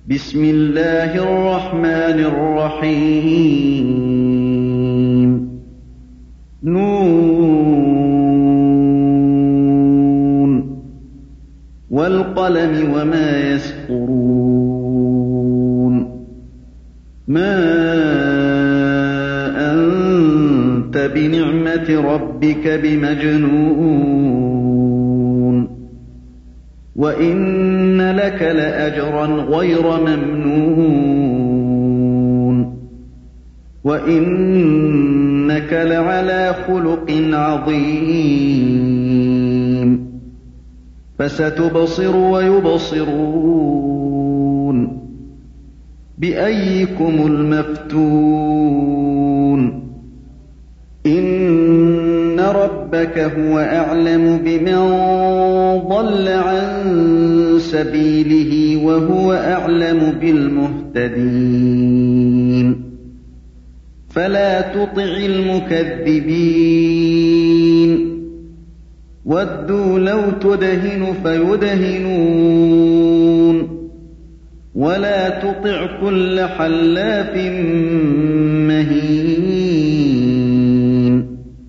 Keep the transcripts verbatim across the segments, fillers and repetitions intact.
بسم الله الرحمن الرحيم نون والقلم وما يسطرون ما أنت بنعمة ربك بمجنون وإن لك لأجرا غير ممنون وإنك لعلى خلق عظيم فستبصر ويبصرون بأيكم المفتون إن ربك هو أعلم بمن ضل عن سبيله وهو أعلم بالمهتدين فلا تطع المكذبين ودوا لو تدهن فيدهنون ولا تطع كل حلاف مهين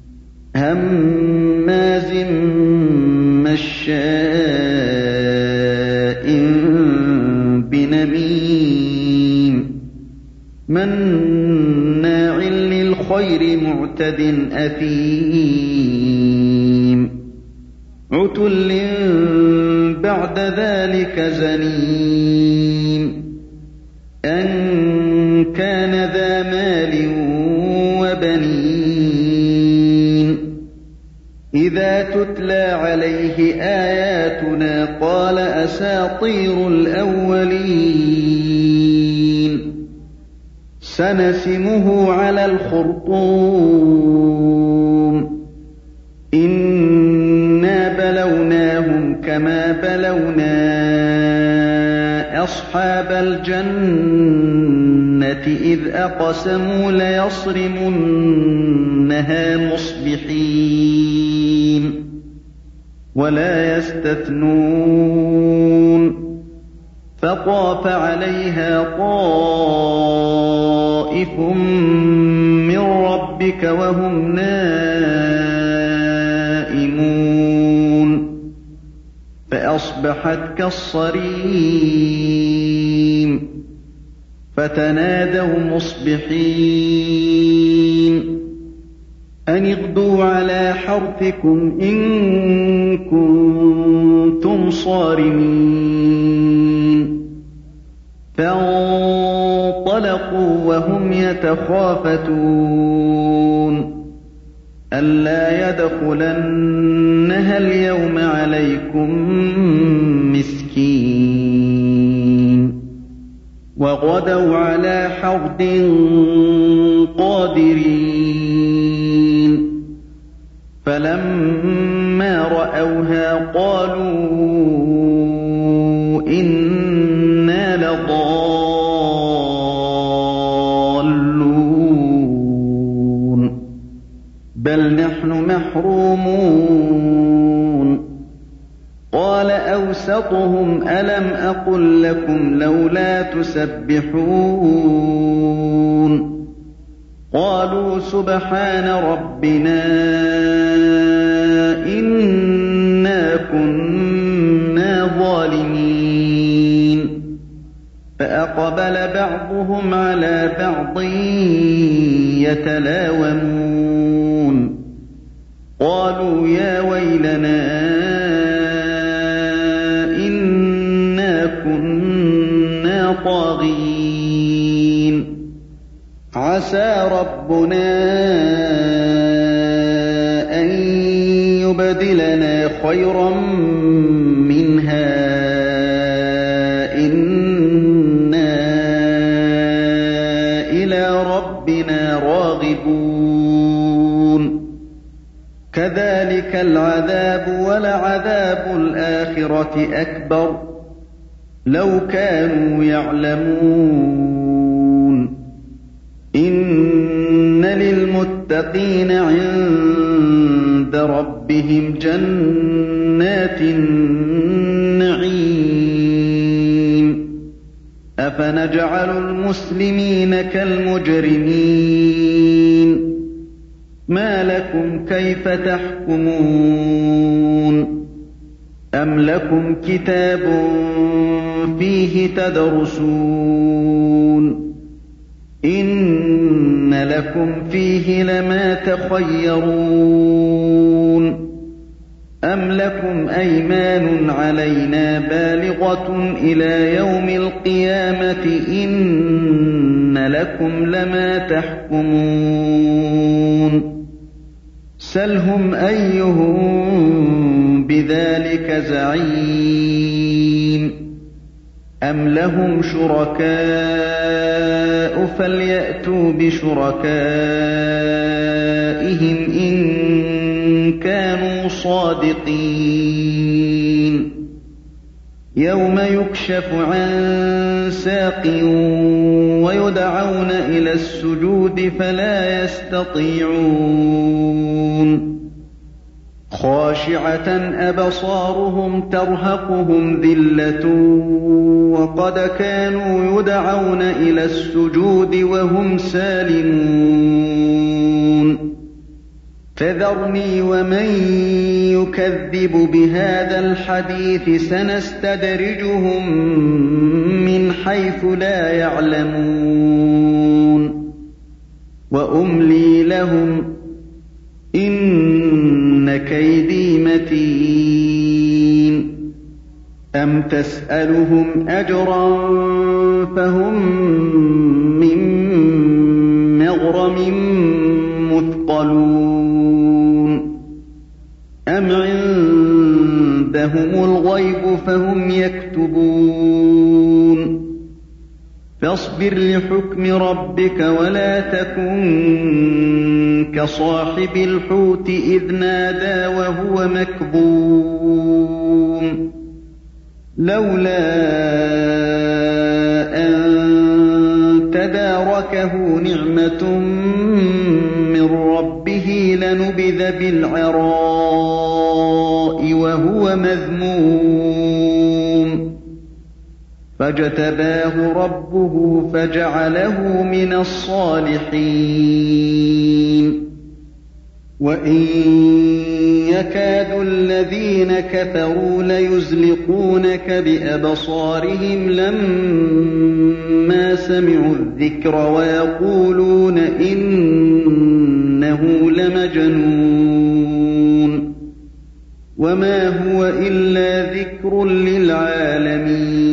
هماز مشاء بنميم مناع للخير معتد أثيم عتل بعد ذلك زنيم أن كان ذا مال وبنين إذا تتلى عليه آياتنا قال أساطير الأولين سنسمه على الخرطوم إنا بلوناهم كما بلونا أصحاب الجنة إذ أقسموا ليصرمنها مصبحين ولا يستثنون فطاف عليها طائف من ربك وهم نائمون فأصبحت كالصريم فتنادوا مصبحين أن اغدوا على حرثكم إن كنتم صارمين فانطلقوا وهم يتخافتون ألا يدخلنها اليوم عليكم مسكين وغدوا على حرد قادرين فلما رأوها قالوا إنا لضالون بل نحن محرومون قال أوسطهم ألم أقل لكم لولا تسبحون قالوا سبحان ربنا إنا كنا ظالمين فأقبل بعضهم على بعض يتلاومون قالوا يا ويلنا إنا كنا طاغين عسى ربنا أن يبدلنا خيرا منها إنا إلى ربنا راغبون كذلك العذاب ولعذاب الآخرة أكبر لو كانوا يعلمون إن للمتقين عند ربهم جنات النعيم أَفَنَجْعَلُ الْمُسْلِمِينَ كَالْمُجْرِمِينَ مَا لَكُمْ كَيْفَ تَحْكُمُونَ أَمْ لَكُمْ كِتَابٌ فِيهِ تَدْرُسُونَ إِنَّ لَكُمْ فِيهِ لَمَا تَخَيَّرُونَ أَمْ لَكُمْ أَيْمَانٌ عَلَيْنَا بَالِغَةٌ إِلَىٰ يَوْمِ الْقِيَامَةِ إِنَّ لَكُمْ لَمَا تَحْكُمُونَ سَلْهُمْ أَيُّهُم بِذَٰلِكَ زَعِيمٌ أَمْ لَهُمْ شُرَكَاءُ فَلْيَأْتُوا بِشُرَكَائِهِمْ إِن كَانُوا صَادِقِينَ يَوْمَ يُكْشَفُ عَن سَاقٍ وَيُدْعَوْنَ إِلَى السُّجُودِ فَلَا يَسْتَطِيعُونَ خَاشِعَةً أَبْصَارُهُمْ تَرْهَقُهُمْ ذِلَّةٌ وَقَدْ كَانُوا يُدْعَوْنَ إِلَى السُّجُودِ وَهُمْ سَالِمُونَ فَذَرْنِي وَمَن يُكَذِّبُ بِهَٰذَا الْحَدِيثِ سَنَسْتَدْرِجُهُم مِّنْ حَيْثُ لَا يَعْلَمُونَ وَأُمْلِي لَهُمْ ۚ إِنَّ كَيْدِي مَتِينٌ أَمْ تَسْأَلُهُمْ أَجْرًا فَهُم مِّن مَّغْرَمٍ مُّثْقَلُونَ أَمْ عِندَهُمُ الْغَيْبُ فَهُمْ يَكْتُبُونَ فاصبر لحكم ربك ولا تكن كصاحب الحوت إذ نادى وهو مكظوم لولا أن تداركه نعمة من ربه لنبذ بالعراء وهو مذموم فاجتباه ربه فجعله من الصالحين وإن يكاد الذين كفروا ليزلقونك بأبصارهم لما سمعوا الذكر ويقولون إنه لمجنون وما هو إلا ذكر للعالمين